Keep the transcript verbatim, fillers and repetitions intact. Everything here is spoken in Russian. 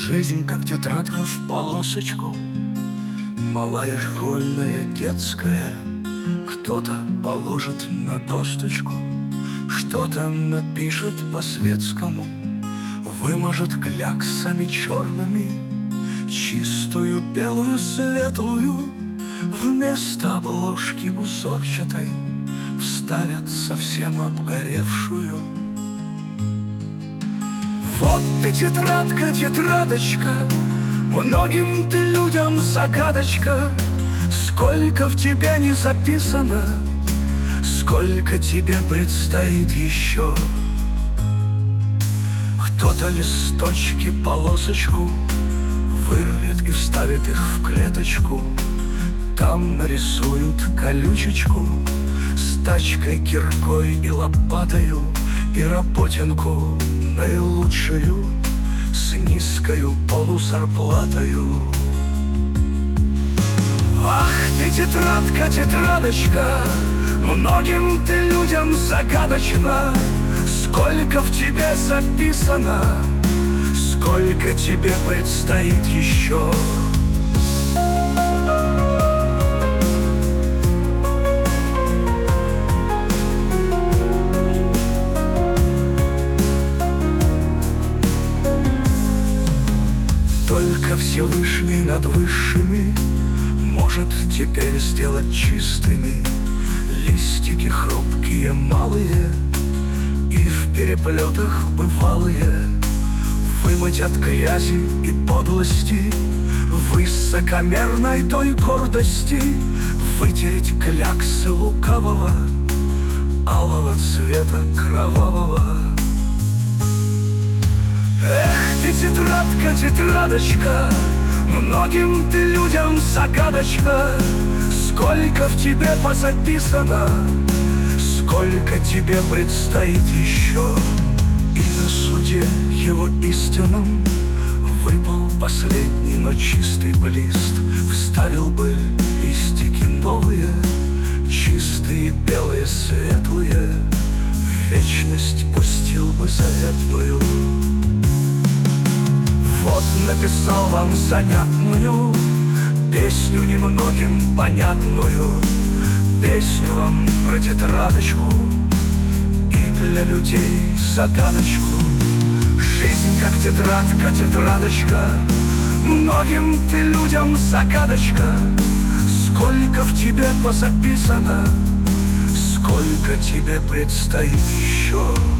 Жизнь, как тетрадка в полосочку, малая, школьная, детская. Кто-то положит на досточку, что-то напишет по-светскому, выможет кляксами черными чистую, белую, светлую. Вместо обложки узорчатой вставят совсем обгоревшую. Вот ты, тетрадка, тетрадочка, многим ты людям загадочка. Сколько в тебе не записано, сколько тебе предстоит еще. Кто-то листочки, полосочку вырвет и вставит их в клеточку. Там нарисуют колючечку с тачкой, киркой и лопатою, и работенку наилучшую с низкою полузарплатою. Ах ты, тетрадка, тетрадочка, многим ты людям загадочна. Сколько в тебе записано, сколько тебе предстоит еще. Только Всевышний над высшими может теперь сделать чистыми листики хрупкие, малые, и в переплетах бывалые вымыть от грязи и подлости, высокомерной той гордости, вытереть кляксы лукавого, алого цвета кровавого. Эх ты, тетрадка, тетрадочка, многим ты людям загадочка. Сколько в тебе позаписано, сколько тебе предстоит еще. И на суде его истинном выпал последний, но чистый лист. Вставил бы листики новые, чистые, белые, светлые, в вечность пустил бы заветную. Вот написал вам занятную песню, немногим понятную, песню вам про тетрадочку и для людей загадочку. Жизнь, как тетрадка, тетрадочка, многим ты людям загадочка. Сколько в тебе позаписано, сколько тебе предстоит еще.